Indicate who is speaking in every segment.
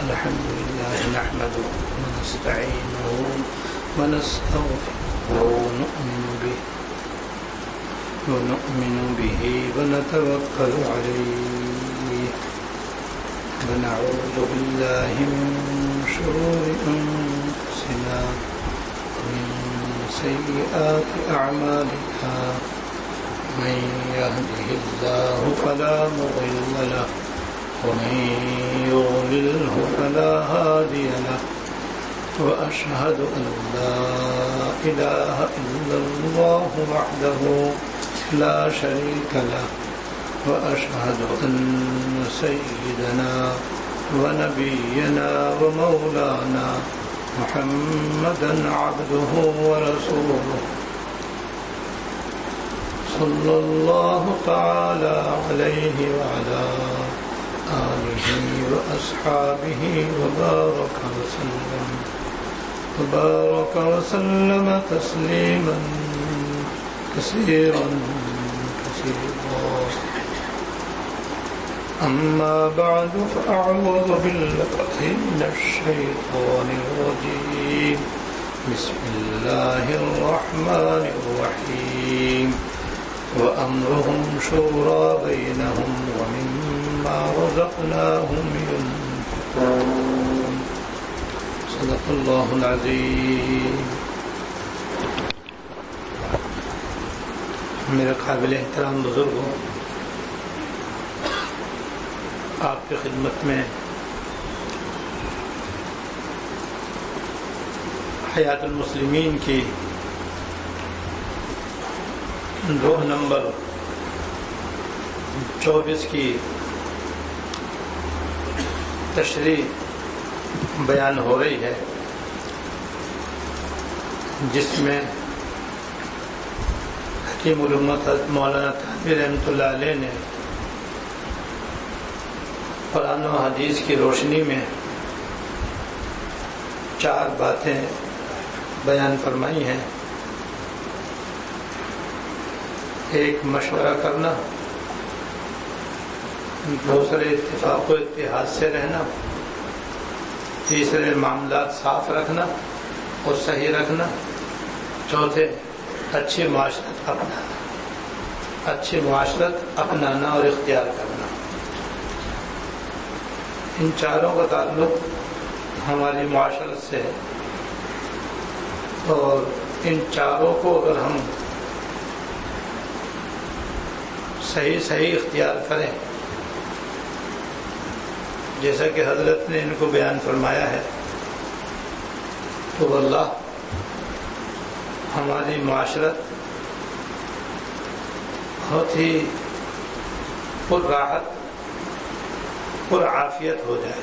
Speaker 1: الحمد لله نحمده ونستعينه ونستغفره ونؤمن به ونتوكل عليه ونعوذ بالله من شرور أنفسنا ومن سيئات أعمالنا من يهده الله فلا مضل له ومن يضلله فلا هادي له وأشهد أن لا إله إلا الله وحده لا شريك له وأشهد أن سيدنا ونبينا ومولانا محمدا عبده ورسوله صلى الله تعالى عليه وعلى آله وأصحابه وبارك وسلم تسليما كثيرا أما بعد فأعوذ بالله من الشيطان الرجيم بسم الله الرحمن الرحيم وأمرهم شورى بينهم ومما رزقناهم ينفقون صدق الله العظيم. میرے قابل احترام بزرگوں، آپ کی خدمت میں حیات المسلمین کی 2 نمبر 24 کی تشریح بیان ہو رہی ہے، جس میں حکیم الامت مولانا تھانوی رحمۃ اللہ علیہ نے قرآن و حدیث کی روشنی میں 4 باتیں بیان فرمائی ہیں. ایک، مشورہ کرنا. دوسرے، اتفاق و اتحاد سے رہنا. تیسرے، معاملات صاف رکھنا اور صحیح رکھنا. چوتھے، اچھی معاشرت اپنانا اور اختیار کرنا. ان 4 کا تعلق ہماری معاشرت سے ہے، اور ان 4 کو اگر ہم صحیح اختیار کریں، جیسا کہ حضرت نے ان کو بیان فرمایا ہے، تو واللہ ہماری معاشرت بہت ہی پر راحت پر عافیت ہو جائے،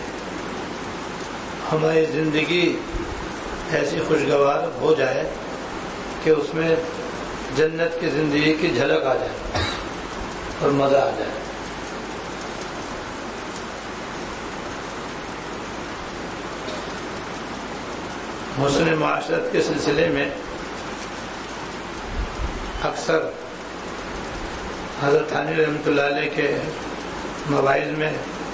Speaker 1: ہماری زندگی ایسی خوشگوار ہو جائے کہ اس میں جنت کی زندگی کی جھلک آ جائے اور مزہ آ جائے. حسن معاشرت کے سلسلے میں اکثر حضرت تھانوی رحمۃ اللہ علیہ کے مواعظ میں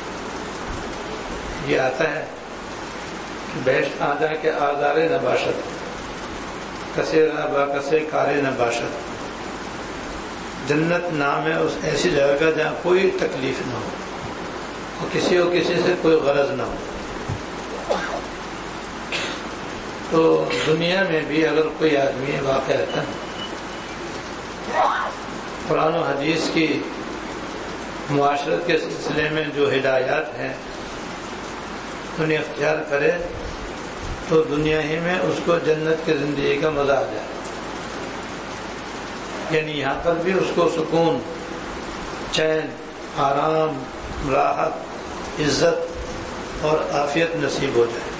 Speaker 1: یہ آتا ہے کہ بیشت آدھا کے آزار نباشت کسے رابا کسے کارے نباشت. جنت نام ہے اس ایسی جگہ کا جہاں کوئی تکلیف نہ ہو اور کسی سے کوئی غرض نہ ہو. تو دنیا میں بھی اگر کوئی آدمی واقع رہتا ہے، قرآن و حدیث کی معاشرت کے سلسلے میں جو ہدایات ہیں انہیں اختیار کرے، تو دنیا ہی میں اس کو جنت کی زندگی کا مزہ آ جائے. یعنی یہاں پر بھی اس کو سکون، چین، آرام، راحت، عزت اور عافیت نصیب ہو جائے.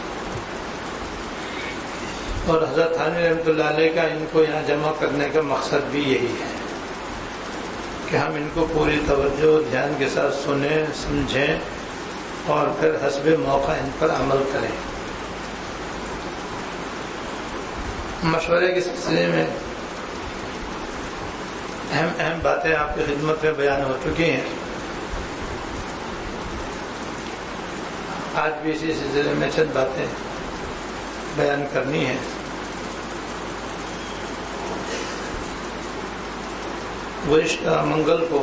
Speaker 1: اور حضرت تھانوی رحمۃ اللہ علیہ کا ان کو یہاں جمع کرنے کا مقصد بھی یہی ہے کہ ہم ان کو پوری توجہ دھیان کے ساتھ سنیں، سمجھیں اور پھر حسب موقع ان پر عمل کریں. مشورے کے سلسلے میں اہم باتیں آپ کی خدمت میں بیان ہو چکی ہیں. آج بھی اسی سلسلے میں چند باتیں بیان کرنی ہیں. گزشتہ منگل کو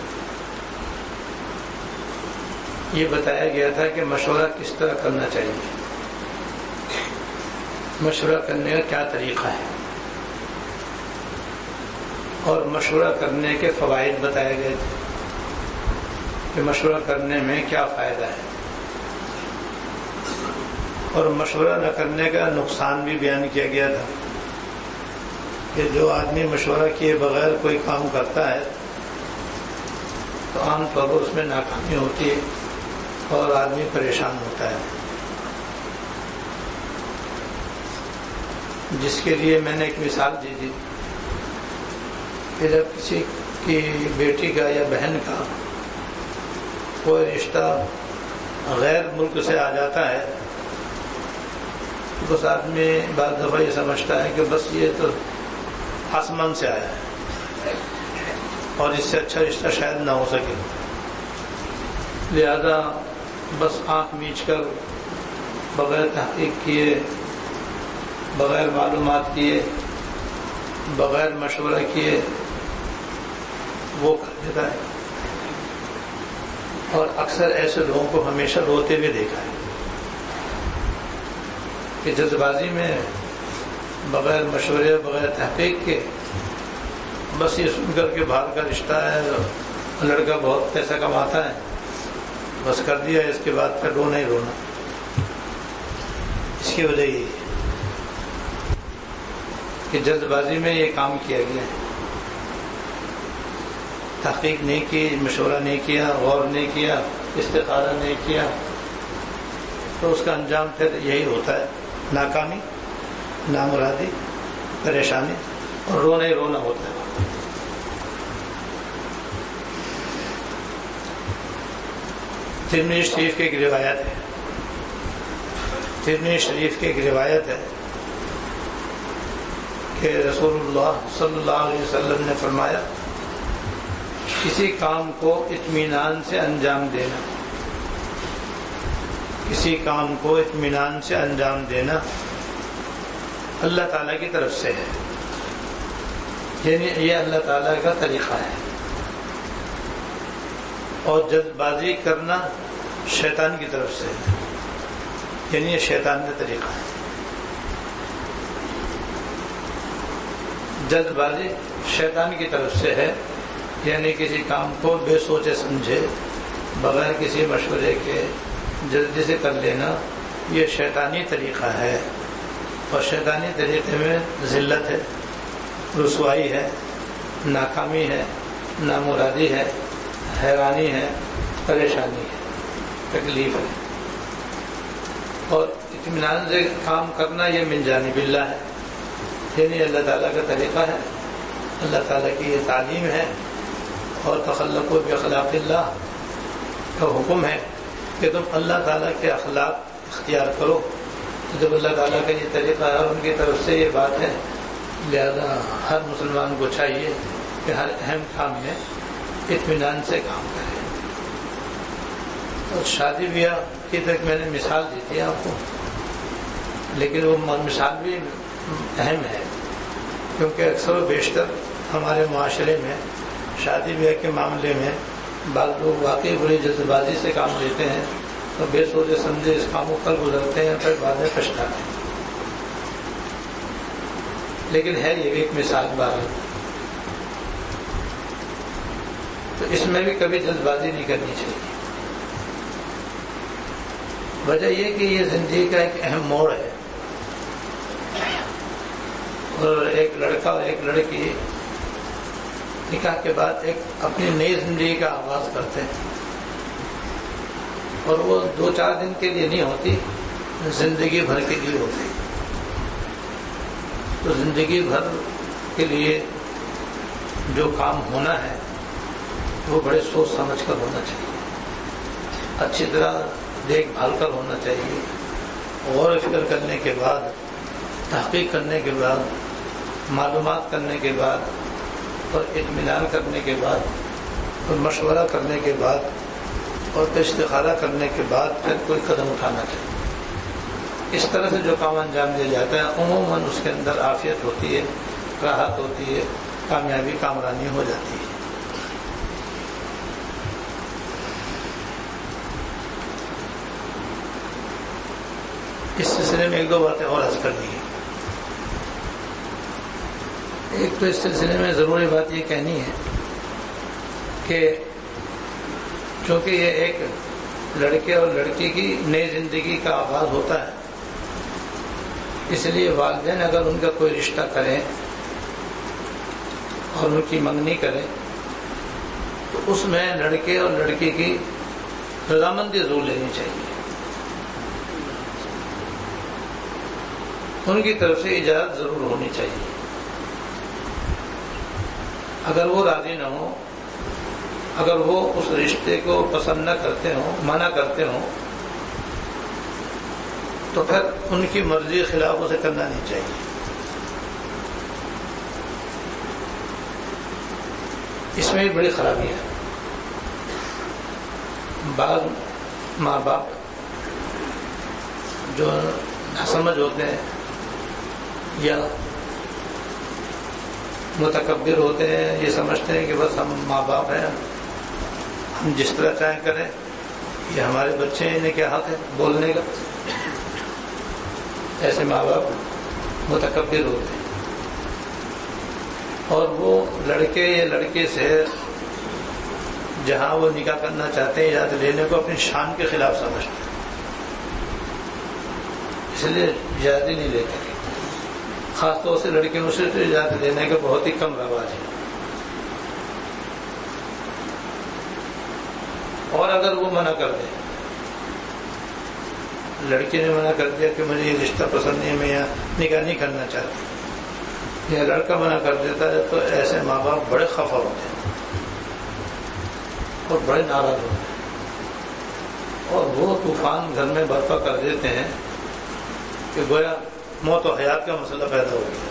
Speaker 1: یہ بتایا گیا تھا کہ مشورہ کس طرح کرنا چاہیے، مشورہ کرنے کا کیا طریقہ ہے، اور مشورہ کرنے کے فوائد بتائے گئے تھے کہ مشورہ کرنے میں کیا فائدہ ہے، اور مشورہ نہ کرنے کا نقصان بھی بیان کیا گیا تھا کہ جو آدمی مشورہ کیے بغیر کوئی کام کرتا ہے تو عام طور پر اس میں ناکامی ہوتی ہے اور آدمی پریشان ہوتا ہے. جس کے لیے میں نے ایک مثال دی تھی کہ جب کسی کی بیٹی کا یا بہن کا کوئی رشتہ غیر ملک سے آ جاتا ہے تو بس آدمی بعض دفعہ یہ سمجھتا ہے کہ بس یہ تو آسمان سے آیا ہے اور اس سے اچھا رشتہ شاید نہ ہو سکے، لہذا بس آنکھ میچ کر بغیر تحقیق کیے، بغیر معلومات کیے، بغیر مشورہ کیے وہ کر دیتا ہے. اور اکثر ایسے لوگوں کو ہمیشہ روتے ہوئے دیکھا ہے کہ جلد بازی میں بغیر مشورے بغیر تحقیق کے بس یہ سن کر کے باہر کا رشتہ ہے، لڑکا بہت پیسہ کماتا ہے، بس کر دیا، اس کے بعد پھر رونا ہی رونا. اس کی وجہ یہ کہ جلد بازی میں یہ کام کیا گیا ہے، تحقیق نہیں کی، مشورہ نہیں کیا، غور نہیں کیا، استخارہ نہیں کیا، تو اس کا انجام پھر یہی ہوتا ہے، ناکامی، نامرادی، پریشانی اور رونا ہی رونا ہوتا ہے. ترمذی شریف کی ایک روایت ہے، ترمذی شریف کی ایک روایت ہے کہ رسول اللہ صلی اللہ علیہ وسلم نے فرمایا کسی کام کو اطمینان سے انجام دینا، کسی کام کو اطمینان سے انجام دینا اللہ تعالیٰ کی طرف سے ہے، یعنی یہ اللہ تعالیٰ کا طریقہ ہے، اور جلد بازی کرنا شیطان کی طرف سے ہے، یعنی یہ شیطان کا طریقہ ہے. جلد بازی شیطان کی طرف سے ہے، یعنی کسی کام کو بے سوچے سمجھے بغیر کسی مشورے کے جلدی سے کر لینا، یہ شیطانی طریقہ ہے، اور شیطانی طریقے میں ذلت ہے، رسوائی ہے، ناکامی ہے، نامرادی ہے، حیرانی ہے، پریشانی ہے، تکلیف ہے. اور اطمینان سے کام کرنا یہ من جانب اللہ ہے، یعنی اللہ تعالیٰ کا طریقہ ہے، اللہ تعالیٰ کی یہ تعلیم ہے، اور تخلقوا باخلاق اللہ کا حکم ہے کہ تم اللہ تعالیٰ کے اخلاق اختیار کرو. جب اللہ تعالیٰ کا یہ طریقہ ہے اور ان کی طرف سے یہ بات ہے، لہذا ہر مسلمان کو چاہیے کہ ہر اہم کام میں اطمینان سے کام کرے. اور شادی بیاہ کی تک میں نے مثال دی تھی آپ کو، لیکن وہ مثال بھی اہم ہے، کیونکہ اکثر و بیشتر ہمارے معاشرے میں شادی بیاہ کے معاملے میں بعض لوگ واقعی بڑی جلد بازی سے کام لیتے ہیں اور بے سوچے سمجھے اس کام کو کر گزرتے ہیں، پھر بعد میں پچھتاتے ہیں. لیکن ہے یہ بھی ایک مثال بارہ، تو اس میں بھی کبھی جلد بازی نہیں کرنی چاہیے. وجہ یہ کہ یہ زندگی کا ایک اہم موڑ ہے، اور ایک لڑکا اور ایک لڑکی نکاح کے بعد ایک اپنی نئی زندگی کا آغاز کرتے ہیں، اور وہ 2-4 دن کے لیے نہیں ہوتی، زندگی بھر کے لیے ہوتی. تو زندگی بھر کے لیے جو کام ہونا ہے وہ بڑے سوچ سمجھ کر ہونا چاہیے، اچھی طرح دیکھ بھال کر ہونا چاہیے، غور و فکر کرنے کے بعد، تحقیق کرنے کے بعد، معلومات کرنے کے بعد، اور اطمینان کرنے کے بعد، اور مشورہ کرنے کے بعد، اور پھر استخارہ کرنے کے بعد پھر کوئی قدم اٹھانا چاہیے. اس طرح سے جو کام انجام دیا جاتا ہے عموماً اس کے اندر عافیت ہوتی ہے، راحت ہوتی ہے، کامیابی کامرانی ہو جاتی ہے. اس سلسلے میں ایک دو باتیں اور عرض کرنی ہیں. ایک تو اس سلسلے میں ضروری بات یہ کہنی ہے کہ چونکہ یہ ایک لڑکے اور لڑکی کی نئی زندگی کا آغاز ہوتا ہے، اس لیے والدین اگر ان کا کوئی رشتہ کریں اور ان کی منگنی کریں تو اس میں لڑکے اور لڑکی کی رضامندی ضرور لینی چاہیے. ان کی طرف سے اجازت ضرور ہونی چاہیے. اگر وہ راضی نہ ہو، اگر وہ اس رشتے کو پسند نہ کرتے ہوں، منع کرتے ہوں، تو پھر ان کی مرضی کے خلاف اسے کرنا نہیں چاہیے. اس میں ایک بڑی خرابی ہے. بعض ماں باپ جو ناسمجھ ہوتے ہیں یا متکبر ہوتے ہیں، یہ سمجھتے ہیں کہ بس ہم ماں باپ ہیں، ہم جس طرح چاہیں کریں، یہ ہمارے بچے ہیں، انہیں کیا حق ہے بولنے کا. ایسے ماں باپ متکبر ہوتے ہیں اور وہ لڑکے یا لڑکے سے جہاں وہ نکاح کرنا چاہتے ہیں اجازت لینے کو اپنی شان کے خلاف سمجھتے ہیں، اس لیے اجازت ہی نہیں لیتے. خاص طور سے لڑکیوں سے تو اجازت لینے کا بہت ہی کم رواج ہے. اور اگر وہ منع کر دے، لڑکی نے منع کر دیا کہ مجھے یہ رشتہ پسند نہیں ہے، میں یہاں نکاح نہیں کرنا چاہتی، یا لڑکا منع کر دیتا ہے، تو ایسے ماں باپ بڑے خفا ہوتے ہیں اور بڑے ناراض ہوتے ہیں اور وہ طوفان گھر میں برپا کر دیتے ہیں کہ گویا موت و حیات کا مسئلہ پیدا ہو گیا.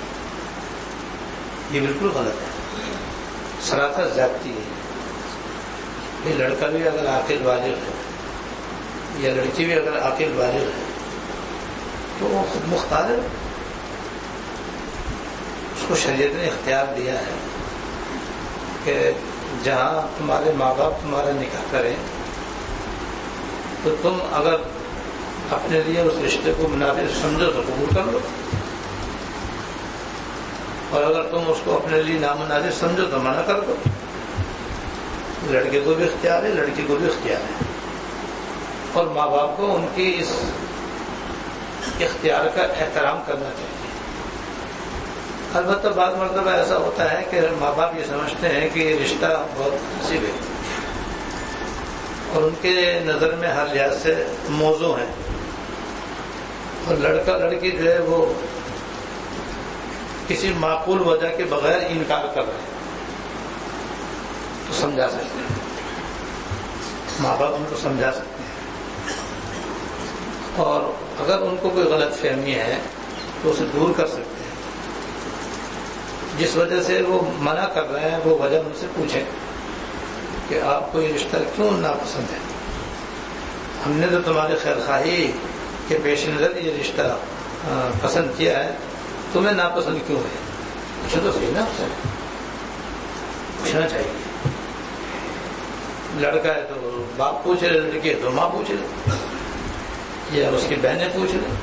Speaker 1: یہ بالکل غلط ہے، سراسر زیادتی ہے. یہ لڑکا بھی اگر عاقل بالغ ہے یا لڑکی بھی اگر عاقل بالغ ہے تو وہ خود مختار ہے. اس کو شریعت نے اختیار دیا ہے کہ جہاں تمہارے ماں باپ تمہارا نکاح کریں تو تم اگر اپنے لیے اس رشتے کو مناسب سمجھو تو قبول کر لو، اور اگر تم اس کو اپنے لیے نامناسب سمجھو تو منع کر دو. لڑکے کو بھی اختیار ہے، لڑکی کو بھی اختیار ہے، اور ماں باپ کو ان کی اس اختیار کا احترام کرنا چاہیے. البتہ بعض مرتبہ ایسا ہوتا ہے کہ ماں باپ یہ سمجھتے ہیں کہ یہ رشتہ بہت نصیب ہے اور ان کے نظر میں ہر لحاظ سے موزوں ہے، اور لڑکا لڑکی جو ہے وہ کسی معقول وجہ کے بغیر انکار کر رہے ہیں، تو سمجھا سکتے ہیں، ماں باپ ان کو سمجھا سکتے ہیں، اور اگر ان کو کوئی غلط فہمی ہے تو اسے دور کر سکتے ہیں. جس وجہ سے وہ منع کر رہے ہیں وہ وجہ ان سے پوچھیں کہ آپ کو یہ رشتہ کیوں ناپسند ہے. ہم نے تو تمہاری خیر خواہی کے پیش نظر یہ رشتہ پسند کیا ہے، تمہیں ناپسند کیوں ہے؟ پوچھو تو صحیح نا، پوچھنا چاہیے. لڑکا ہے تو باپ پوچھ لے، لڑکی ہے تو ماں پوچھ لے، یا اس کی بہنیں پوچھ لیں،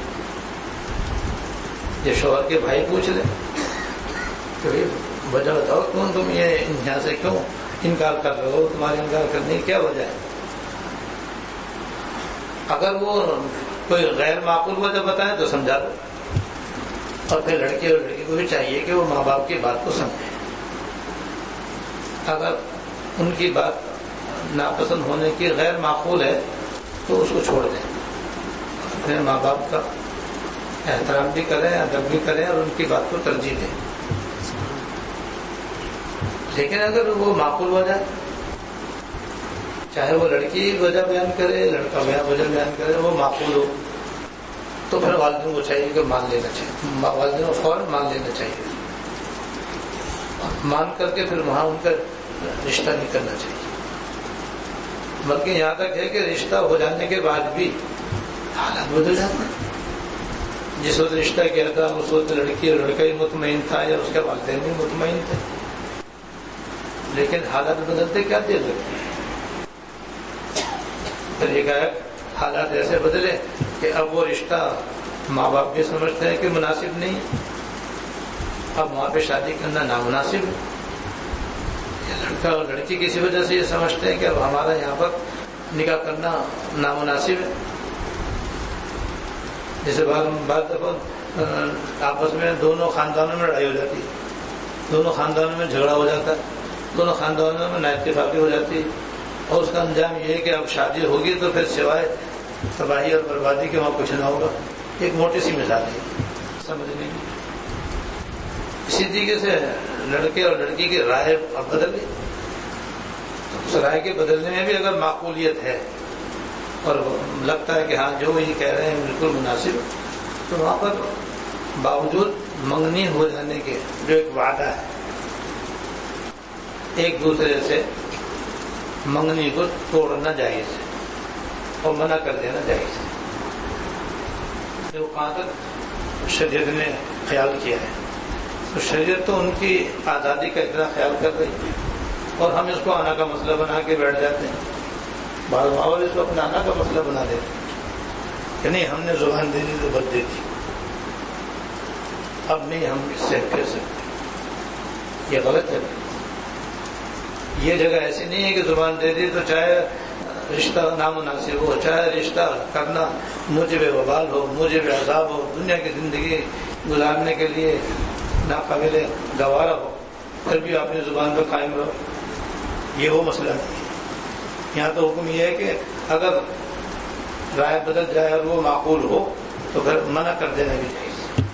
Speaker 1: یا شوہر کے بھائی پوچھ لیں کہ وجہ بتاؤ کیوں تم یہ یہاں سے کیوں انکار کر رہے ہو، تمہارے انکار کرنے کی کیا وجہ ہے. اگر وہ کوئی غیر معقول وجہ بتائے تو سمجھا دو، اور پھر لڑکی اور لڑکی کو بھی چاہیے کہ وہ ماں باپ کی بات کو سمجھیں. اگر ان کی بات ناپسند ہونے کی غیر معقول ہے تو اس کو چھوڑ دیں، اپنے ماں باپ کا احترام بھی کریں، ادب بھی کریں اور ان کی بات کو ترجیح دیں. لیکن اگر وہ معقول وجہ، چاہے وہ لڑکی وجہ بیان کرے، لڑکا وجہ بیان کرے، وہ معقول ہو تو پھر والدین کو چاہیے کہ مان لینا چاہیے، والدین کو فوراً مان لینا چاہیے، مان کر کے پھر وہاں ان کا رشتہ نہیں کرنا چاہیے. بلکہ یہاں تک ہے کہ رشتہ ہو جانے کے بعد بھی حالات بدل جاتے ہیں. جس وقت رشتہ کیا تھا اس وقت لڑکی اور لڑکا ہی مطمئن تھا یا اس کے والدین بھی مطمئن تھے, لیکن حالات بدلتے کیا دیر لگتے ہیں. پھر ایک حالات ایسے بدلے کہ اب وہ رشتہ ماں باپ بھی سمجھتے ہیں کہ مناسب نہیں, اب وہاں پہ شادی کرنا نامناسب ہے. لڑکا اور لڑکی کسی وجہ سے یہ سمجھتے ہیں کہ اب ہمارا یہاں پر نکاح کرنا نامناسب ہے. جیسے بعض دفعہ آپس میں دونوں خاندانوں میں لڑائی ہو جاتی ہے, دونوں خاندانوں میں جھگڑا ہو جاتا ہے, دونوں خاندانوں میں نااتفاقی ہو جاتی ہے, اور اس کا انجام یہ ہے کہ اب شادی ہوگی تو پھر سوائے تباہی اور بربادی کے وہاں کچھ نہ ہوگا. ایک موٹی سی مثال ہے سمجھنے کی. اسی طریقے سے لڑکے اور لڑکی کی رائے اب بدل گئی. اس رائے کے بدلنے میں بھی اگر معقولیت ہے اور لگتا ہے کہ ہاں جو یہ کہہ رہے ہیں بالکل مناسب, تو وہاں پر باوجود منگنی ہو جانے کے جو ایک وعدہ ہے, ایک دوسرے سے منگنی کو توڑنا جائز ہے اور منع کر دینا جائز ہے. جو کہاں تک شریعت نے خیال کیا ہے, تو شریعت تو ان کی آزادی کا اتنا خیال کر رہی ہے, اور ہم اس کو آنا کا مسئلہ بنا کے بیٹھ جاتے ہیں. بعض ماحول اس کو اپنا آنا کا مسئلہ بنا دیتے ہیں کہ نہیں ہم نے زبان دے دی تو بد دے دی, اب نہیں ہم اس سے کہہ سکتے. یہ غلط ہے. یہ جگہ ایسی نہیں ہے کہ زبان دے دی تو چاہے رشتہ نامناسب ہو, چاہے رشتہ کرنا موجب وبال ہو, موجب عذاب ہو, دنیا کی زندگی گزارنے کے لیے ناقابل گوارا ہو, پھر بھی اپنی زبان پہ قائم رہو. یہ وہ مسئلہ نہیں ہے. یہاں تو حکم یہ ہے کہ اگر رائے بدل جائے اور وہ معقول ہو تو پھر منع کر دینا بھی چاہیے.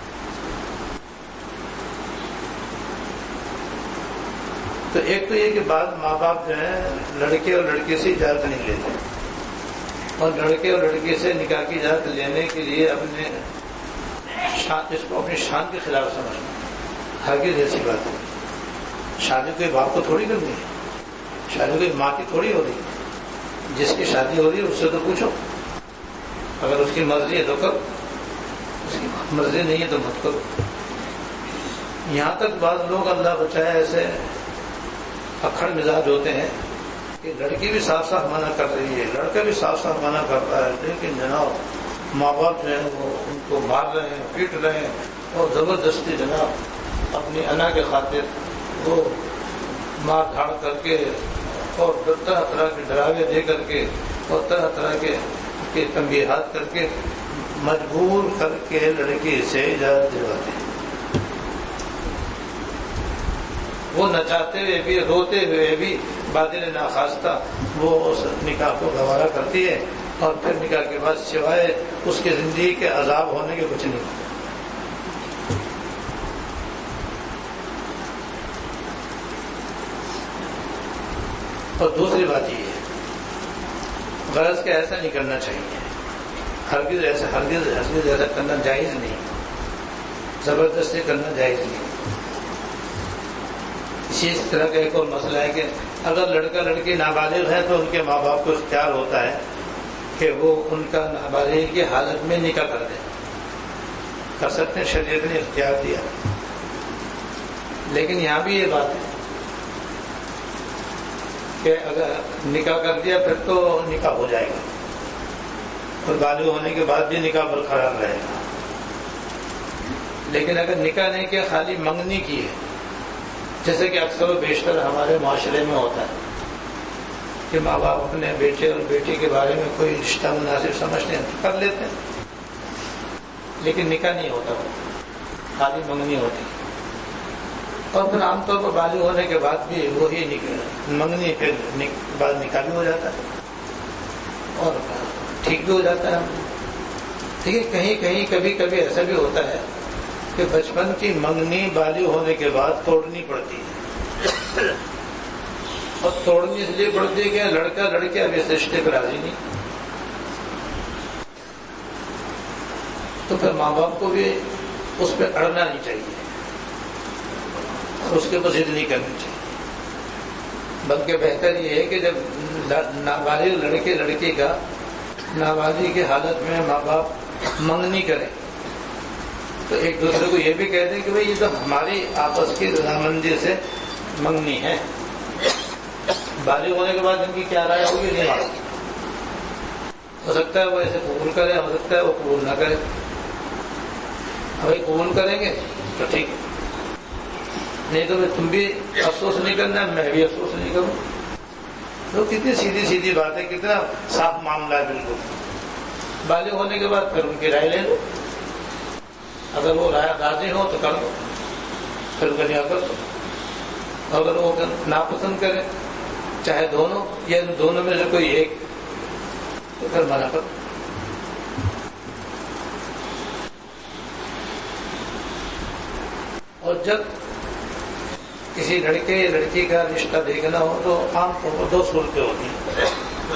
Speaker 1: تو ایک تو یہ کہ بعض ماں باپ جو ہیں لڑکے اور لڑکی سے اجازت نہیں لیتے, اور لڑکے اور لڑکی سے نکاح کی اجازت لینے کے لیے اپنے اس کو اپنی شان کے خلاف سمجھنا ہرگز ایسی بات ہے. شادی کوئی باپ کو تھوڑی کرنی ہے, شادی کوئی ماں کی تھوڑی ہو رہی ہے. جس کی شادی ہو رہی ہے اس سے تو پوچھو, اگر اس کی مرضی ہے تو کرو, اس کی مرضی نہیں ہے تو مت کرو. یہاں تک بعض لوگ اللہ بچائے ایسے اکھڑ مزاج ہوتے ہیں کہ لڑکی بھی صاف صاف منع کر رہی ہے, لڑکا بھی صاف صاف منع کرتا ہے, لیکن جناب ماں باپ جو ہیں وہ ان کو مار رہے ہیں, پیٹ رہے ہیں, اور زبردستی جناب اپنی انا کے خاطر وہ مار دھاڑ کر کے اور طرح طرح کے ڈراوے دے کر کے اور طرح طرح کے تنبیہات کر کے مجبور کر کے لڑکی سے اجازت دلواتے ہیں. وہ نچاتے ہوئے بھی, روتے ہوئے بھی بادل ناخواستہ وہ اس نکاح کو گوارا کرتی ہے, اور پھر نکاح کے بعد سوائے اس کی زندگی کے عذاب ہونے کے کچھ نہیں. اور دوسری بات یہ ہے, غرض کہ ایسا نہیں کرنا چاہیے, ہرگز ایسا کرنا جائز نہیں, زبردستی کرنا جائز نہیں. اسی طرح کا ایک اور مسئلہ ہے کہ اگر لڑکا لڑکی نابالغ ہے تو ان کے ماں باپ کو اختیار ہوتا ہے کہ وہ ان کا نابالغ کی حالت میں نکاح کر دیں, کر سکتے ہیں, شریعت نے اختیار دیا. لیکن یہاں بھی یہ بات ہے کہ اگر نکاح کر دیا پھر تو نکاح ہو جائے گا, اور بالغ ہونے کے بعد بھی نکاح برقرار رہے گا. لیکن اگر نکاح نہیں کیا, خالی منگنی کی ہے, جیسے کہ اکثر و بیشتر ہمارے معاشرے میں ہوتا ہے کہ ماں باپ اپنے بیٹے اور بیٹی کے بارے میں کوئی رشتہ مناسب سمجھتے ہیں تو کر لیتے ہیں, لیکن نکاح نہیں ہوتا, خالی منگنی ہوتی ہے. اور پھر عام طور پر بالغ ہونے کے بعد بھی وہی منگنی پھر بعد نکاح بھی ہو جاتا ہے اور ٹھیک بھی ہو جاتا ہے. لیکن کہیں کہیں کبھی کبھی ایسا بھی ہوتا ہے کہ بچپن کی منگنی بالغ ہونے کے بعد توڑنی پڑتی ہے, اور توڑنی اس لیے پڑتی ہے کہ لڑکا لڑکی اب اس رشتے پر راضی نہیں, تو پھر ماں باپ کو بھی اس پہ اڑنا نہیں چاہیے اور اس کے اوپر ضد نہیں کرنی چاہیے. بلکہ بہتر یہ ہے کہ جب نابالغ لڑکے لڑکی کا نابالغ کی حالت میں ماں باپ منگنی کریں تو ایک دوسرے کو یہ بھی کہہ دیں کہ بھئی یہ تو ہماری آپس کی رضامندی سے منگنی ہے. بالغ ہونے کے بعد ان کی کیا رائے ہوگی نہیں معلوم. ہو سکتا ہے وہ ایسے قبول کرے, ہو سکتا ہے وہ قبول نہ کرے. بھائی قبول کریں گے تو ٹھیک ہے, نہیں تو تم بھی افسوس نہیں کرنا, میں بھی افسوس نہیں کروں. تو کتنی سیدھی سیدھی بات ہے, کتنا صاف معاملہ ہے بالکل. بالغ ہونے کے بعد پھر ان کی رائے لے لو, اگر وہ رائے راضی ہو تو کر دو, پھر کنیا کر دو. اگر وہ ناپسند کرے چاہے دونوں یا دونوں میں سے کوئی ایک تو پھر منع کر دو. اور جب کسی لڑکے یا لڑکی کا رشتہ دیکھنا ہو تو عام طور پر 2 صورتیں ہوتی ہیں.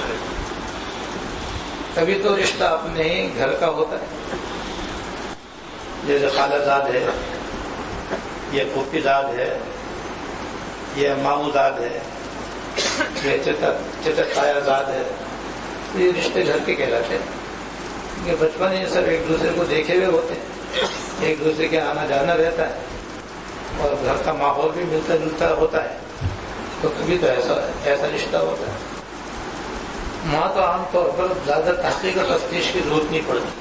Speaker 1: کبھی تو رشتہ اپنے ہی گھر کا ہوتا ہے, جیسے خالہ زاد ہے, یہ پھوپھی زاد ہے, یہ ماموں زاد ہے, یہ چچا تایا زاد ہے. یہ رشتے گھر کے کہلاتے ہیں. یہ بچپن یہ سب ایک دوسرے کو دیکھے ہوئے ہوتے ہیں, ایک دوسرے کے آنا جانا رہتا ہے اور گھر کا ماحول بھی ملتا جلتا ہوتا ہے, تو کبھی تو ایسا رشتہ ہوتا ہے. وہاں تو عام طور پر زیادہ تحقیق اور تفتیش کی ضرورت نہیں پڑتی,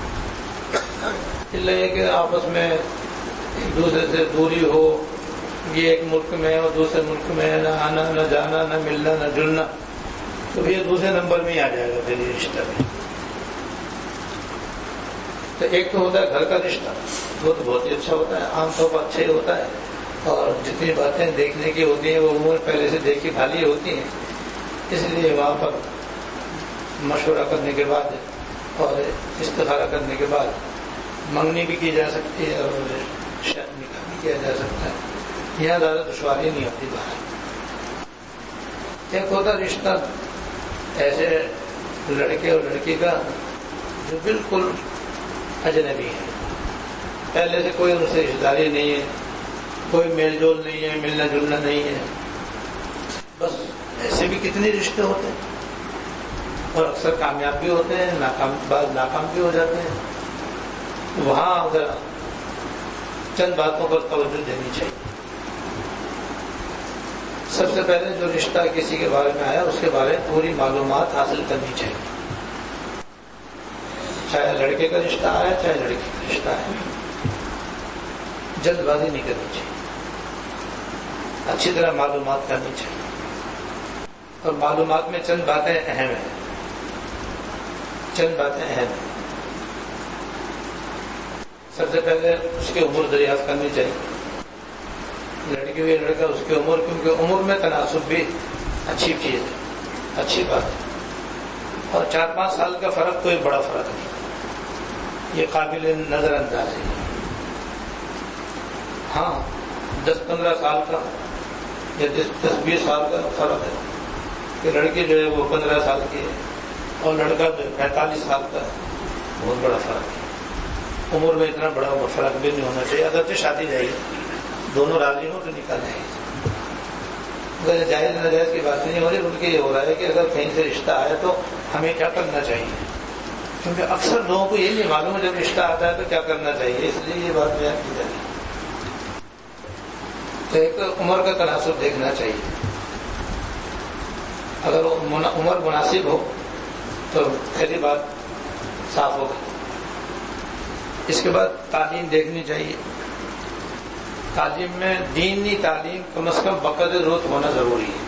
Speaker 1: اس لیے کہ آپس میں ایک دوسرے سے دوری ہو, یہ ایک ملک میں اور دوسرے ملک میں نہ آنا نہ جانا نہ ملنا نہ جلنا, تو یہ دوسرے نمبر میں ہی آ جائے گا پھر یہ رشتہ بھی. تو ایک تو ہوتا ہے گھر کا رشتہ, وہ تو بہت ہی اچھا ہوتا ہے, عام طور پر اچھا ہی ہوتا ہے, اور جتنی باتیں دیکھنے کی ہوتی ہیں وہ عموماً پہلے سے دیکھی بھالی ہوتی ہیں. اس لیے وہاں پر مشورہ کرنے کے بعد اور استخارہ کرنے کے بعد منگنی بھی کی جا سکتی ہے اور شاید نکاح بھی کیا جا سکتا ہے. یہاں زیادہ دشواری نہیں ہوتی باہر. ایک ہوتا رشتہ ایسے لڑکے اور لڑکی کا جو بالکل اجنبی ہے, پہلے سے کوئی ان سے رشتہ داری نہیں ہے, کوئی میل جول نہیں ہے, ملنا جلنا نہیں ہے. بس ایسے بھی کتنے رشتے ہوتے ہیں اور اکثر کامیاب بھی ہوتے ہیں, بعض ناکام بھی ہو جاتے ہیں. وہاں اگر چند باتوں پر توجہ دینی چاہیے. سب سے پہلے جو رشتہ کسی کے بارے میں آیا اس کے بارے میں پوری معلومات حاصل کرنی چاہیے. چاہے لڑکے کا رشتہ آیا چاہے لڑکی کا رشتہ آیا, جلد بازی نہیں کرنی چاہیے, اچھی طرح معلومات کرنی چاہیے. اور معلومات میں چند باتیں اہم ہیں, چند باتیں اہم ہیں. سب سے پہلے اس کی عمر دریافت کرنی چاہیے. لڑکی ہوئی لڑکا اس کی عمر, کیونکہ عمر میں تناسب بھی اچھی چیز ہے, اچھی بات ہے. اور 4-5 سال کا فرق کوئی بڑا فرق نہیں, یہ قابل نظر انداز ہے. ہاں 10-15 سال کا یا 10-20 سال کا فرق ہے کہ لڑکی جو ہے وہ 15 سال کی ہے اور لڑکا جو ہے 45 سال کا ہے. بہت بڑا فرق ہے. عمر میں اتنا بڑا فرق بھی نہیں ہونا چاہیے. اگر تو شادی جائے دونوں راضی ہوں تو نکاح جائے. اگر جائز ناجائز کی بات نہیں ہو رہی, ان کے یہ ہو رہا ہے کہ اگر کہیں سے رشتہ آیا تو ہمیں کیا کرنا چاہیے, کیونکہ اکثر لوگوں کو یہ نہیں معلوم ہے جب رشتہ آتا ہے تو کیا کرنا چاہیے, اس لیے یہ بات بیان کی جاتی ہے. تو ایک عمر کا تناسب دیکھنا چاہیے. اگر عمر مناسب ہو تو پہلی بات صاف ہو گئی. اس کے بعد تعلیم دیکھنی چاہیے. تعلیم میں دینی تعلیم کم از کم بقدر رت ہونا ضروری ہے.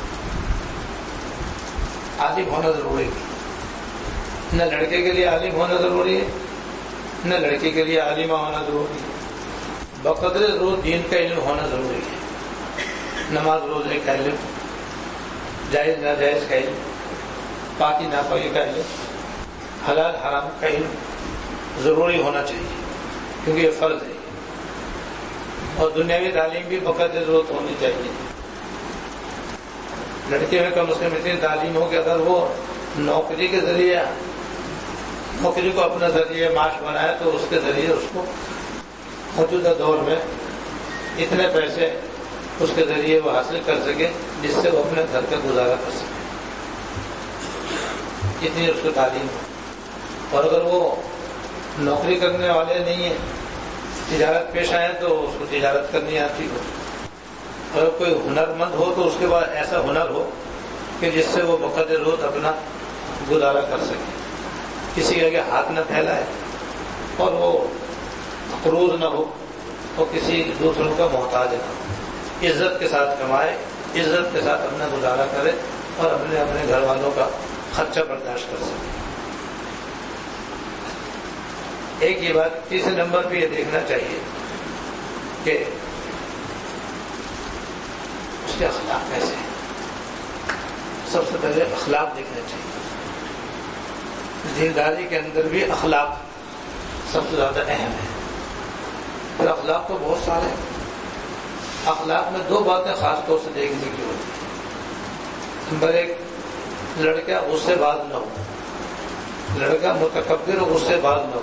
Speaker 1: عالم ہونا ضروری ہے. نہ لڑکے کے لیے عالم ہونا ضروری ہے نہ لڑکی کے لیے عالمہ ہونا ضروری ہے. بقدر رت دین کا علم ہونا ضروری ہے. نماز روزے کا علم, جائز ناجائز کا علم, پاکی ناپاکی کا علم, حلال حرام کا علم ضروری ہونا چاہیے, کیونکہ یہ فرض ہے. اور دنیاوی تعلیم بھی بقدر ضرورت ہونی چاہیے. لڑکے میں کم از کم اتنی تعلیم ہو کہ اگر وہ نوکری کے ذریعے نوکری کو اپنا ذریعہ معاش بنائے تو اس کے ذریعے اس کو موجودہ دور میں اتنے پیسے اس کے ذریعے وہ حاصل کر سکے جس سے وہ اپنے گھر کا گزارا کر سکے. اتنی اس کو تعلیم ہو. اور اگر وہ نوکری کرنے والے نہیں ہیں, تجارت پیشہ ہے, تو اس کو تجارت کرنی آتی ہو. اگر کوئی ہنر مند ہو تو اس کے بعد ایسا ہنر ہو کہ جس سے وہ بقدر روز اپنا گزارا کر سکے, کسی کے آگے ہاتھ نہ پھیلائے, اور وہ مقروض نہ ہو, اور کسی دوسروں کا محتاج نہ ہو. عزت کے ساتھ کمائے, عزت کے ساتھ اپنا گزارا کرے, اور اپنے گھر والوں کا خرچہ برداشت کر سکے. ایک یہ بات, تیسرے نمبر پہ یہ دیکھنا چاہیے کہ اس کے اخلاق کیسے ہیں. سب سے پہلے اخلاق دیکھنا چاہیے. دینداری کے اندر بھی اخلاق سب سے زیادہ اہم ہے. پھر اخلاق تو بہت سارے ہیں. اخلاق میں دو باتیں خاص طور سے دیکھنے کی ہوتی ہیں. نمبر ایک, لڑکا غصے باز نہ ہو, لڑکا متکبر اور غصے باز نہ ہو.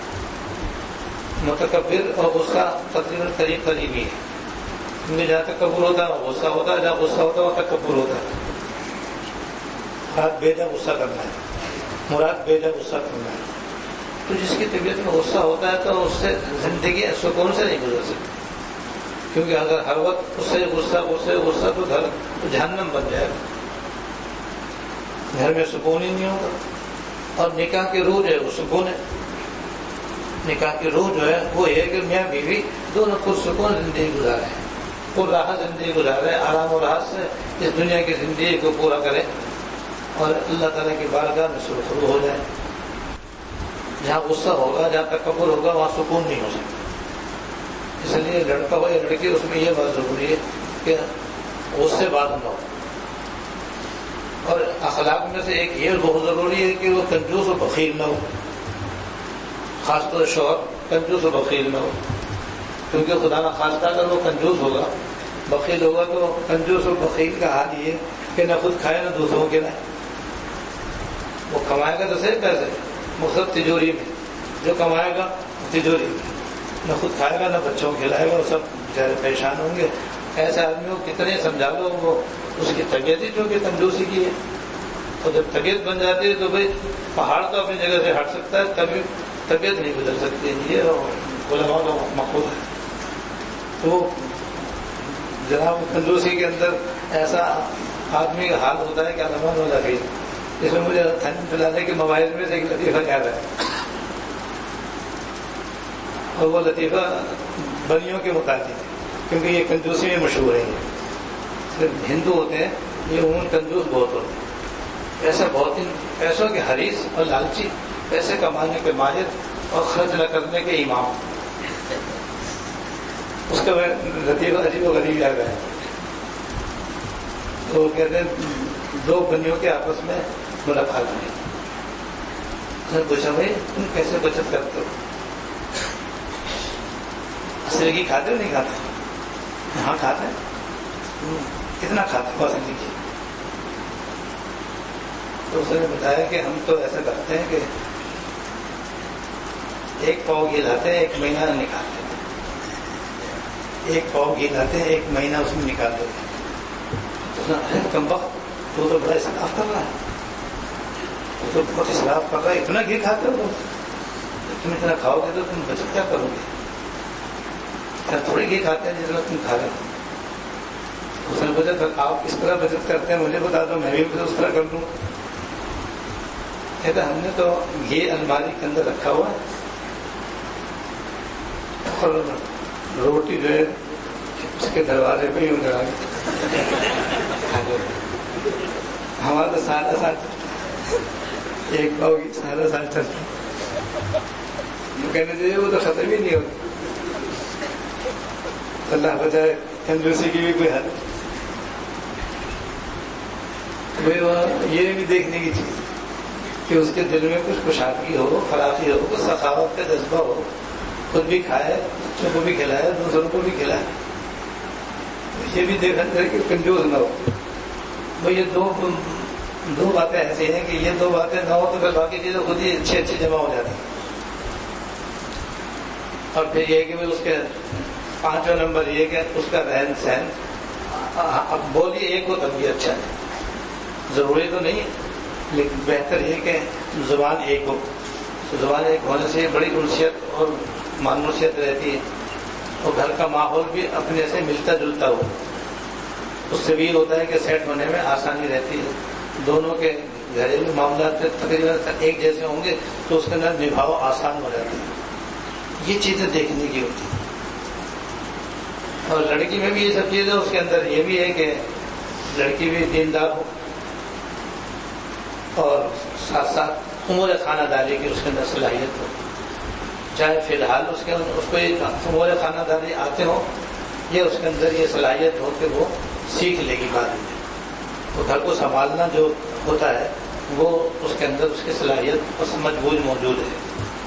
Speaker 1: متکبر اور غصہ تقریباً قریبی ہے, کیونکہ جہاں تکبر ہوتا ہے وہاں غصہ ہوتا ہے, جہاں غصہ ہوتا ہے وہاں تکبر ہوتا ہے. مراد بیجا غصہ کرنا ہے, مراد بیجا غصہ کرنا ہے. تو جس کی طبیعت میں غصہ ہوتا ہے تو اس سے زندگی سکون سے نہیں گزر سکتی, کیونکہ اگر ہر وقت اس سے غصہ تو گھر جہنم بن جائے گا, گھر میں سکون ہی نہیں ہوگا. اور نکاح کی روح جو ہے وہ سکون ہے. نکاح کی روح جو ہے وہ ہے کہ میاں بیوی دونوں پرسکون زندگی گزارے ہیں, پر راحت زندگی گزارے ہیں, آرام و راحت سے اس دنیا کی زندگی کو پورا کریں, اور اللہ تعالیٰ کی بارگاہ میں سرخرو ہو جائے. جہاں غصہ ہوگا, جہاں تکبر ہوگا, وہاں سکون نہیں ہو سکتا. اس لیے لڑکا ہو یا لڑکی, اس میں یہ بات ضروری ہے کہ غصے باز نہ ہو. اور اخلاق میں سے ایک یہ بہت ضروری ہے کہ وہ کنجوس و بخیل نہ ہو. خاص طور شوہر کنجوس و بخیل نہ ہو, کیونکہ خدا نہ خواستہ اگر وہ کنجوس ہوگا, بخیل ہوگا, تو کنجوس و بخیل کا حال یہ کہ نہ خود کھائے نہ دوسروں کے لائے. وہ کمائے گا تو صحیح پیسے, مقصد تجوری میں, جو کمائے گا تجوری میں, نہ خود کھائے گا نہ بچوں کو کھلائے گا, وہ سب بیچارے پریشان ہوں گے. ایسے آدمی کو کتنے سمجھا لو, وہ اس کی طبیعت ہی چونکہ کنجوسی کی ہے. اور جب طبیعت بن جاتی ہے تو بھائی پہاڑ تو اپنی جگہ سے ہٹ سکتا ہے, کبھی طبیعت نہیں بدل سکتی. یہ علماء کا مقصود ہے. تو جناب کنجوسی کے اندر ایسا آدمی کا حال ہوتا ہے کہ علماء ہو جاتی ہے. اس میں مجھے فلانے کے موبائل میں سے ایک لطیفہ یاد ہے, اور وہ لطیفہ بنیوں کے متعلق, کیونکہ یہ کنجوسی میں مشہور ہے. صرف ہندو ہوتے ہیں, یہ عموماً کنجوس بہت ہوتے ہیں. ایسا بہت ہی پیسوں کے حریص اور لالچی, پیسے کمانے کے ماہر اور خرچ نہ کرنے کے امام. اس کا لطیفہ عجیب و غریب یاد ہے. تو وہ کہتے ہیں دو بنیوں کے آپس میں ملاقات ہوئی. اس نے پوچھا, بھائی تم کیسے بچت کرتے ہو؟ اصلی کی کھاتے ہو نہیں کھاتے؟ ہاں کھاتے ہیں. کتنا کھاتے ہو اصلی کی؟ تو اس نے بتایا کہ ہم تو ایسا کرتے ہیں کہ ایک پاؤ گھی لاتے ہیں, ایک مہینہ نکالتے ہیں. ایک پاؤ گھی لاتے ہیں, ایک مہینہ اس میں نکال دیتے ہیں. کم وقت تو بڑا اسراف کر رہا ہے, تو بہت اسراف کر رہا ہے. اتنا گھی کھاتے ہو, تم اتنا کھاؤ گے تو تم بچت کیا کرو گے؟ تھوڑی گھی کھاتے ہیں جتنا تم کھا رہے ہو. اس نے بچت, آپ اس طرح بچت کرتے ہیں مجھے بتا دو, میں بھی اس طرح کر دوں. کہتا ہم نے تو گھی الماری کے اندر رکھا ہوا ہے, اور روٹی جو ہے اس کے دروازے پہ ہی ادھر آ گئی. ہمارا تو سارا سال ایک پاؤ گھی سارا سال چلتا. کہنا چاہیے وہ تو ختم ہی نہیں ہوتا. اللہ بچائے کنجوسی کی بھی کوئی حد. یہ بھی دیکھنے کی چیز کہ اس کے دل میں کچھ کشادگی ہو, خرابی ہو, کچھ سخاوت کا جذبہ ہو, خود بھی کھائے, بچوں کو بھی کھلائے, دوسروں کو بھی کھلائے. یہ بھی دیکھنا چاہیے کہ کنجوس نہ ہو. یہ دو باتیں ایسی ہیں کہ یہ دو باتیں نہ ہو تو پھر باقی چیزیں خود ہی اچھی جمع ہو جاتی ہیں. اور پھر یہ کہ اس کے پانچواں نمبر یہ کہ اس کا رہن سہن, اب بولیے ایک ہو تب بھی اچھا ہے, ضروری تو نہیں ہے لیکن بہتر یہ کہ زبان ایک ہو. زبان ایک ہونے سے بڑی انسیت اور مانوسیت رہتی ہے، اور گھر کا ماحول بھی اپنے سے ملتا جلتا ہو. اس سے بھی یہ ہوتا ہے کہ سیٹ ہونے میں آسانی رہتی ہے. دونوں کے گھریلو معاملات تقریباً ایک جیسے ہوں گے تو اس کے اندر نبھاؤ آسان ہو جاتا ہے. یہ چیزیں دیکھنے کی ہوتی ہیں. اور لڑکی میں بھی یہ سب چیزیں، اس کے اندر یہ بھی ہے کہ لڑکی بھی دیندار ہو اور ساتھ ساتھ امور خانہ داری کی اس کے اندر صلاحیت ہو. چاہے فی الحال اس کو یہ امور خانہ داری آتے ہوں، یہ اس کے اندر یہ صلاحیت ہو کہ وہ سیکھ لے گی بعد میں. وہ گھر کو سنبھالنا جو ہوتا ہے وہ اس کے اندر اس کی صلاحیت اور سمجھ بوجھ موجود ہے.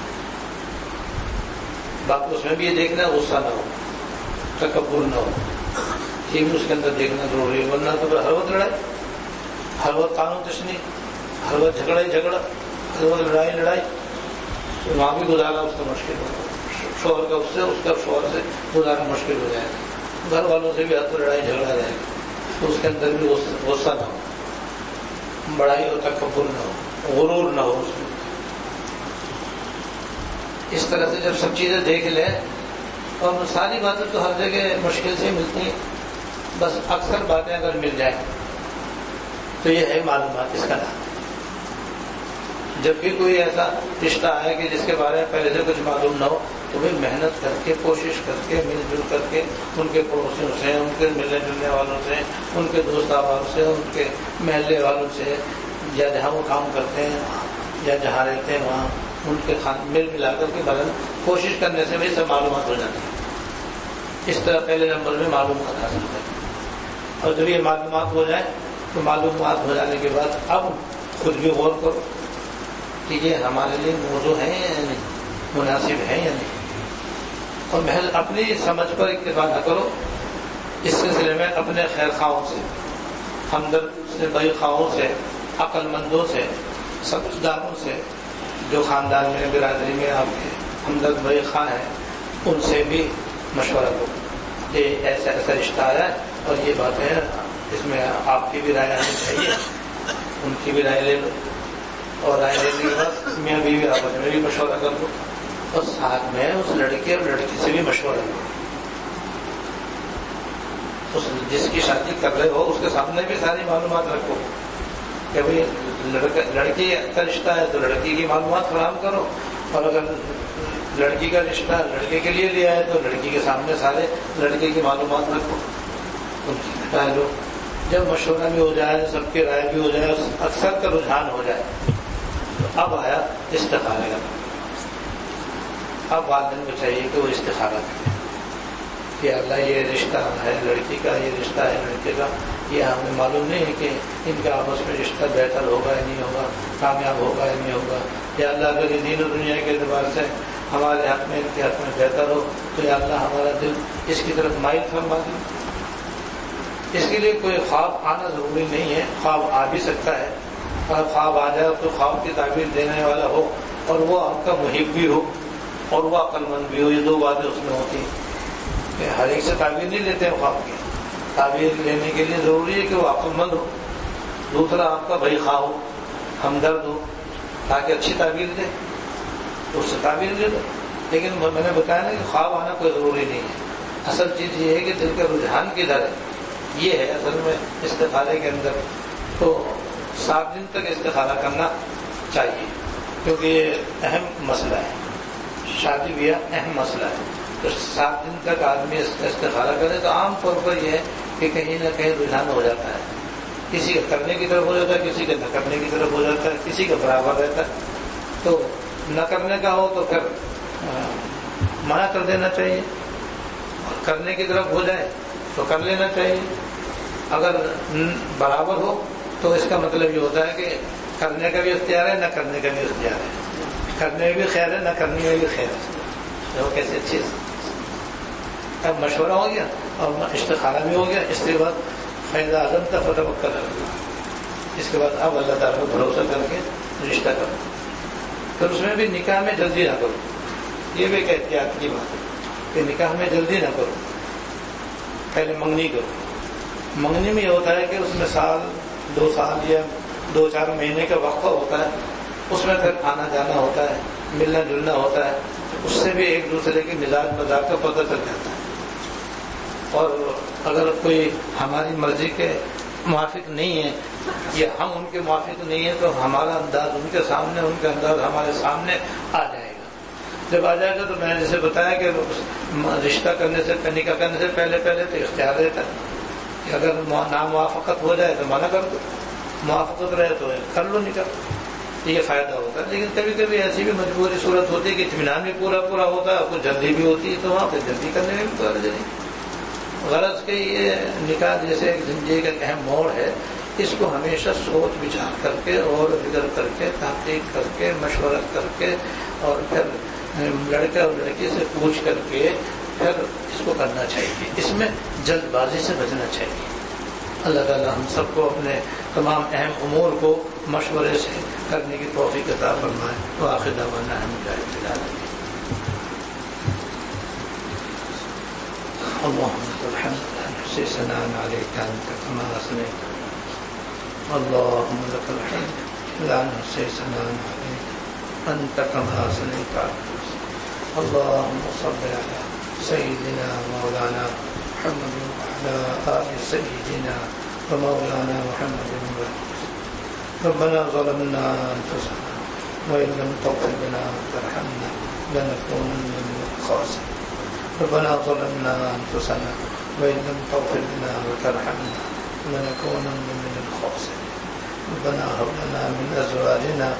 Speaker 1: باقی اس میں بھی یہ دیکھنا غصہ نہ ہو، تکبر نہ ہو، یہ بھی اس کے اندر دیکھنا ضروری ہے. ورنہ تو ہر وقت لڑائی، ہر وقت قانون تشنی، ہر وقت جھگڑا ہر وقت لڑائی تو وہاں بھی گزارا اس کا مشکل ہوگا. شوہر کا اس کا شوہر سے گزارا مشکل ہو جائے گا. گھر والوں سے بھی ہر وقت لڑائی جھگڑا رہے گا تو اس کے اندر بھی غصہ نہ ہو، بڑائی اور تکبر نہ ہو، غرور نہ ہو اس میں. اس طرح سے جب سب چیزیں دیکھ لیں، اور ساری باتیں تو ہر جگہ مشکل سے ملتی ہیں، بس اکثر باتیں اگر مل جائیں تو یہ ہے معلومات اس کا نام. جب بھی کوئی ایسا رشتہ آئے کہ جس کے بارے میں پہلے سے کچھ معلوم نہ ہو تو بھی محنت کر کے، کوشش کر کے، مل جل کر کے ان کے پڑوسیوں سے، ان کے ملنے جلنے والوں سے، ان کے دوست احباب سے، ان کے محلے والوں سے، یا جہاں وہ کام کرتے ہیں یا جہاں رہتے ہیں وہاں ان کے مل ملا کر کے بغل کوشش کرنے سے بھی سب معلومات ہو جاتی ہیں. اس طرح پہلے نمبر میں معلومات حاصل کریں. اور جب یہ معلومات ہو جائیں تو معلومات ہو جانے کے بعد اب خود بھی غور کرو کہ یہ ہمارے لیے موضوع ہے یا نہیں، مناسب ہے یا نہیں. اور محض اپنی سمجھ پر اکتفا نہ کرو، اس سلسلے میں اپنے خیر خواہوں سے، ہمدرد سے، بھائی خواہوں سے، عقل مندوں سے، سمجھداروں سے، جو خاندان میں، برادری میں آپ کے ہمدرد بھائی خواہ ہیں، ان سے بھی مشورہ کرو. یہ ایسا ایسا رشتہ آیا ہے اور یہ باتیں ہیں، اس میں آپ کی بھی رائے آنی چاہیے، ان کی بھی رائے لے لو. اور رائے لینے کے بعد میاں بیوی آپس میں بھی مشورہ کر لو، اور ساتھ میں اس لڑکے اور لڑکی سے بھی مشورہ لو. جس کی شادی کر رہے ہو اس کے سامنے بھی ساری معلومات رکھو کہ بھائی لڑکی کا رشتہ ہے تو لڑکی کی معلومات فراہم کرو، اور اگر لڑکی کا رشتہ لڑکے کے لیے لیا ہے تو لڑکی کے سامنے سارے لڑکے کی معلومات رکھو، ان کی رائے لو. جب مشورہ بھی ہو جائے، سب کی رائے بھی ہو جائے، اکثر کا رجحان ہو جائے، تو اب آیا استخارے کا. اب والدین کو چاہیے کہ وہ استخارہ کریں کہ اللہ یہ رشتہ ہے لڑکی کا، یہ رشتہ ہے لڑکے کا، یہ ہمیں معلوم نہیں ہے کہ ان کا آپس میں رشتہ بہتر ہوگا یا نہیں ہوگا، کامیاب ہوگا یا نہیں ہوگا. یا اللہ اگر یہ دین و دنیا کے اعتبار سے ہمارے حق میں، ان کے حق میں بہتر ہو تو یا اللہ ہمارا دل اس کی طرف مائل فرما دے. اس کے لیے کوئی خواب آنا ضروری نہیں ہے، خواب آ بھی سکتا ہے. اگر خواب آ جائے تو خواب کی تعبیر دینے والا ہو اور وہ آپ کا محب بھی ہو اور وہ عقل مند بھی ہو. یہ دو باتیں اس میں ہوتی ہیں. ہر ایک سے تعبیر نہیں لیتے ہیں خواب کی. تعبیر لینے کے لیے ضروری ہے کہ وہ عقل مند ہو، دوسرا آپ کا بھائی خواہ ہو، ہمدرد ہو، تاکہ اچھی تعبیر دے تو اس سے تعبیر لے لو. لیکن میں نے بتایا نا کہ خواب آنا کوئی ضروری نہیں ہے. اصل چیز یہ ہے کہ دل کا رجحان کدھر ہے، یہ ہے اصل میں استخارے کے اندر. تو 7 دن تک استخارہ کرنا چاہیے کیونکہ یہ اہم مسئلہ ہے، شادی بیاہ اہم مسئلہ ہے. تو 7 دن تک آدمی استخارہ کرے تو عام طور پر یہ ہے کہ کہیں نہ کہیں رجحان ہو جاتا ہے. کسی کا کرنے کی طرف ہو جاتا ہے، کسی کا نہ کرنے کی طرف ہو جاتا ہے، کسی کا برابر رہتا ہے. تو نہ کرنے کا ہو تو پھر منع کر دینا چاہیے، اور کرنے کی طرف ہو جائے تو کر لینا چاہیے. اگر برابر ہو تو اس کا مطلب یہ ہوتا ہے کہ کرنے کا بھی اختیار ہے، نہ کرنے کا بھی اختیار ہے. کرنے میں بھی خیر ہے، نہ کرنے میں بھی خیر ہے. وہ کیسے اچھی. اب مشورہ ہو گیا اور استخارہ بھی ہو گیا. اس کے بعد فیض اعظم تک فتوکل کر اس کے بعد اب اللہ تعالیٰ کو بھروسہ کر کے رشتہ کرو. پھر اس میں بھی نکاح میں جلدی نہ کرو. یہ بھی ایک احتیاط کی بات ہے کہ نکاح میں جلدی نہ کرو، پہلے منگنی کرو. منگنی میں یہ ہوتا ہے کہ اس میں 1 سال 2 سال یا 2-4 مہینے کا وقفہ ہوتا ہے، اس میں پھر آنا جانا ہوتا ہے، ملنا جلنا ہوتا ہے، اس سے بھی ایک دوسرے کے مزاج مذاق کا پتہ چل جاتا ہے۔ اور اگر کوئی ہماری مرضی کے موافق نہیں ہے یا ہم ان کے موافق نہیں ہیں تو ہمارا انداز ان کے سامنے، ان کا انداز ہمارے سامنے آ جائے گا۔ جب آ جائے گا تو میں نے جیسے بتایا کہ رشتہ کرنے سے، نکاح کرنے سے پہلے تو اختیار رہتا ہے کہ اگر ناموافقت ہو جائے تو منع کر دو، موافقت رہے تو کر لو نکاح، یہ فائدہ ہوتا ہے۔ لیکن کبھی کبھی ایسی بھی مجبوری صورت ہوتی ہے کہ اطمینان بھی پورا ہوتا ہے، کچھ جلدی بھی ہوتی ہے، تو وہاں پہ جلدی کرنے میں بھی کوئی حرج نہیں۔ غرض کہ یہ نکاح جیسے ایک زندگی کا اہم موڑ ہے، اس کو ہمیشہ سوچ بچار کر کے اور فکر کر کے، تحقیق کر کے، مشورہ کر کے، اور پھر لڑکا اور لڑکی سے پوچھ کر کے پھر اس کو کرنا چاہیے۔ اس میں جلد بازی سے بچنا چاہیے۔ اللہ تعالیٰ ہم سب کو اپنے تمام اہم امور کو مشورے سے کرنے کی توفیق عطا فرمائے۔ وآخر دعوانا الحمد للہ رب العالمین۔ اللهم لك الحمد لا نحصي ثناء عليك أنت كما أثنيت، اللهم لك الحمد لا نحصي ثناء عليك أنت كما أثنيت على نفسك، اللهم صل على سيدنا مولانا محمد وعلى آل سيدنا ومولانا محمد ربنا ظلمنا أنفسنا وإن لم تغفر لنا وترحمنا لنكونن من الخاسرين، ربنا ظلمنا أنفسنا وإن لم تغفر لنا وترحمنا لنكونن من الخاسرين، ربنا هب لنا من أزواجنا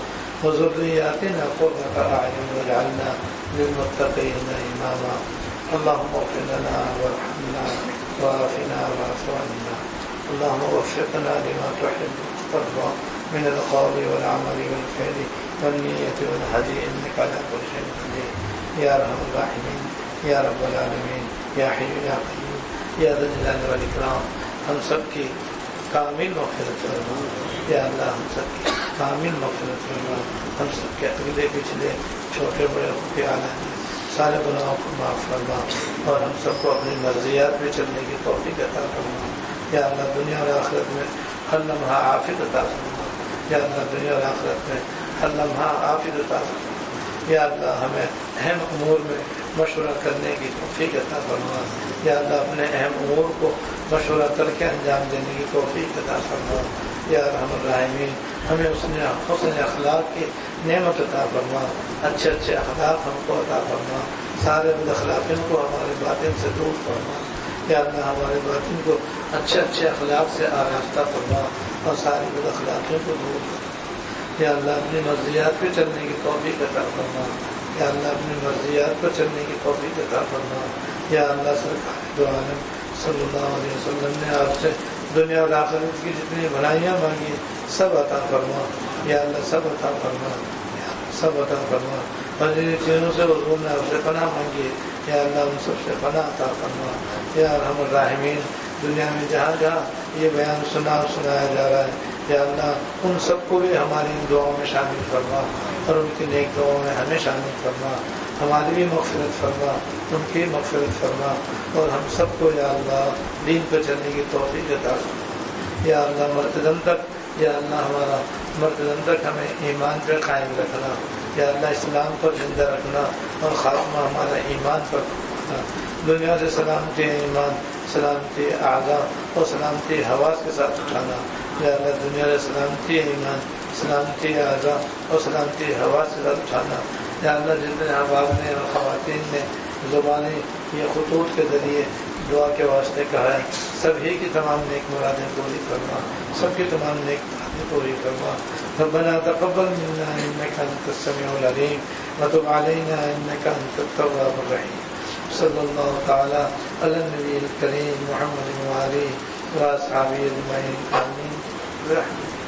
Speaker 1: وذرياتنا قرة أعين واجعلنا للمتقين إماما، اللهم اغفر لنا وارحمنا وعافنا واعف عنا، اللهم وفقنا لما تحب وترضى من القول والعمل والفعل والنية والهدي إنك على كل شيء قدير، يا أرحم الراحمين، یا رب العالمین، یا حی یا قیوم، یا ذا الجلال والاکرام، ہم سب کی کامل مغفرت فرما، یا اللہ ہم سب کی کامل مغفرت فرما، ہم سب کے اگلے پچھلے چھوٹے بڑے خفیانہ سارے گناہوں کو معاف فرما، اور ہم سب کو اپنی مرضیات میں چلنے کی توفیق عطا فرما، یا اللہ دنیا اور آخرت میں ہر لمحہ عافیت عطا فرما، یا اللہ دنیا اور آخرت میں ہر لمحہ عافیت عطا فرما، یا اللہ ہمیں اہم امور میں مشورہ کرنے کی توفیق عطا فرما، یا اللہ اپنے اہم امور کو مشورہ کر کے انجام دینے کی توفیق عطا فرما، یا ارحم الراحمین ہمیں حسن اخلاق کی نعمت عطا فرما، اچھے اچھے اخلاق ہم کو عطا فرما، سارے بد اخلاقیوں کو ہمارے باطن سے دور فرما، یا اللہ ہمارے باطن کو اچھے اچھے اخلاق سے آراستہ فرما اور ساری بد اخلاقیوں کو دور فرما، یا اللہ اپنی مرضیات پہ چلنے کی توفیق عطا فرما، یا اللہ اپنی مرضیات پر چلنے کی توفیق عطا فرما، یا اللہ سرکار دو عالم صلی اللہ علیہ وسلم نے آپ سے دنیا اور آخرت کی جتنی بھلائیاں مانگی سب عطا فرما، یا اللہ سب عطا فرما، یا اللہ سب عطا فرما، اور جن چیزوں سے حضور نے آپ سے پناہ مانگی یا اللہ ان سب سے پناہ عطا فرما، یا ارحم الراحمین دنیا میں جہاں جہاں یہ بیان سنایا جا رہا ہے یا اللہ ان سب کو بھی ہماری ان دعاؤں میں شامل فرما اور ان کی نیک دعاؤں میں ہمیں شامل فرما، ہماری بھی مغفرت فرما، ان کی مغفرت فرما، اور ہم سب کو یا اللہ دین پہ چلنے کی توفیق عطا فرما، یا اللہ مرتدم تک یا اللہ ہمارا مرتدم تک ہمیں ایمان پہ قائم رکھنا، یا اللہ اسلام پر زندہ رکھنا اور خاتمہ ہمارا ایمان پر رکھنا، دنیا سے سلامتی ایمان، سلامتی اعضاء اور سلامتی حواس کے ساتھ اٹھانا، یا اللہ دنیا سے سلامتی ایمان، سلامتی اعضاء اور سلامتی حواس کے ساتھ اٹھانا، یا اللہ جتنے احباب نے اور خواتین نے زبانی یہ خطوط کے ذریعے دعا کے واسطے کہا ہے سبھی کی تمام نیک مرادیں پوری کرنا، سب کی تمام نیک مرادیں پوری کرنا، ربنا تقبل منا انك انت السميع العليم وتب علينا انك انت التواب الرحيم، صلی اللہ تعالی علی النبی الکریم محمد وآلہ واصحابہ اجمعین، آمین برحمتک۔